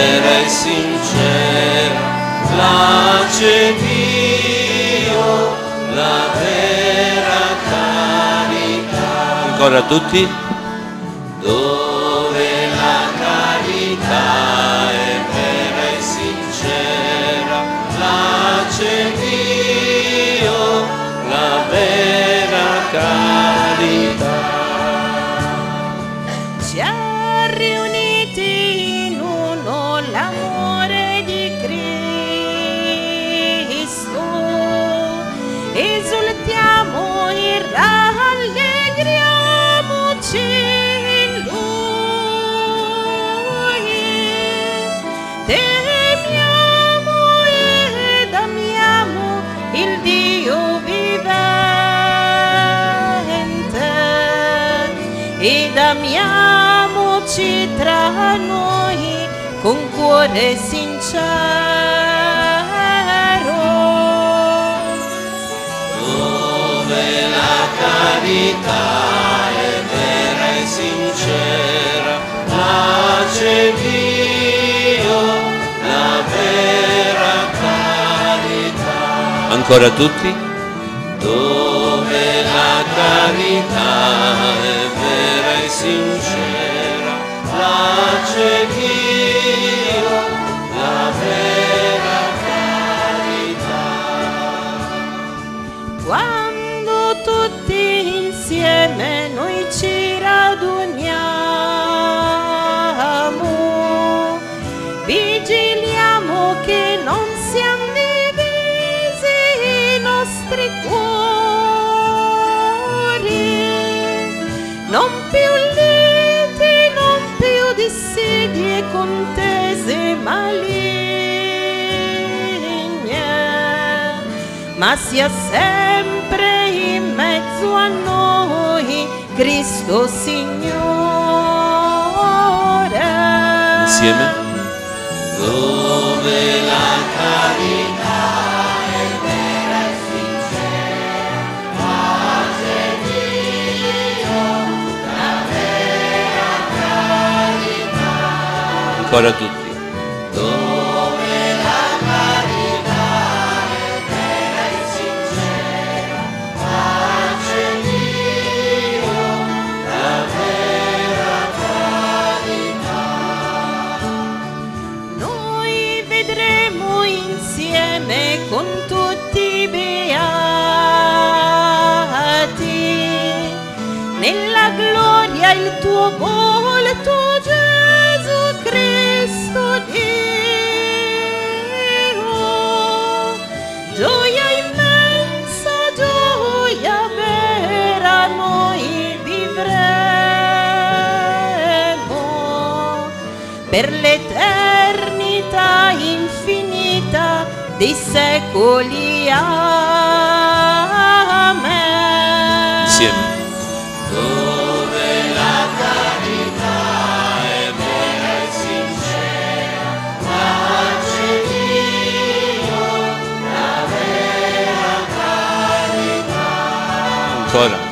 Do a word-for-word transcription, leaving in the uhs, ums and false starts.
vera e sincera, là c'è Dio, la vera carità. Ancora tutti? Dove la carità è vera e sincera, là c'è Dio, la vera carità. Ci ha riuniti in uno l'amore di Cristo, esultiamo e rallegriamoci in Lui, temiamo ed amiamo il Dio vivente ed amiamoci tra noi con cuore sincero. Dove la carità è vera e sincera, là c'è Dio, la vera carità. Ancora tutti? Dove la carità è vera e sincera, là c'è Dio, la vera carità. Quando tutti insieme noi ci raduniamo, vigiliamo che non siano divisi i nostri cuori, non più liti, non più dissidie, contese maligne, ma sia sempre in mezzo a noi Cristo Signore. Insieme? Dove la carità è vera e sincera, là c'è Dio, la vera carità. Ancora tutti. Dove la carità è vera e sincera, là c'è Dio, la vera carità. Noi vedremo insieme con tutti i beati nella gloria il tuo volto, Gesù Cristo Dio. Gioia immensa, gioia vera, noi vivremo per l'eternità infinita dei secoli. Amen. Insieme. Dove la carità è vera e sincera, là c'è Dio, la vera carità. Ancora.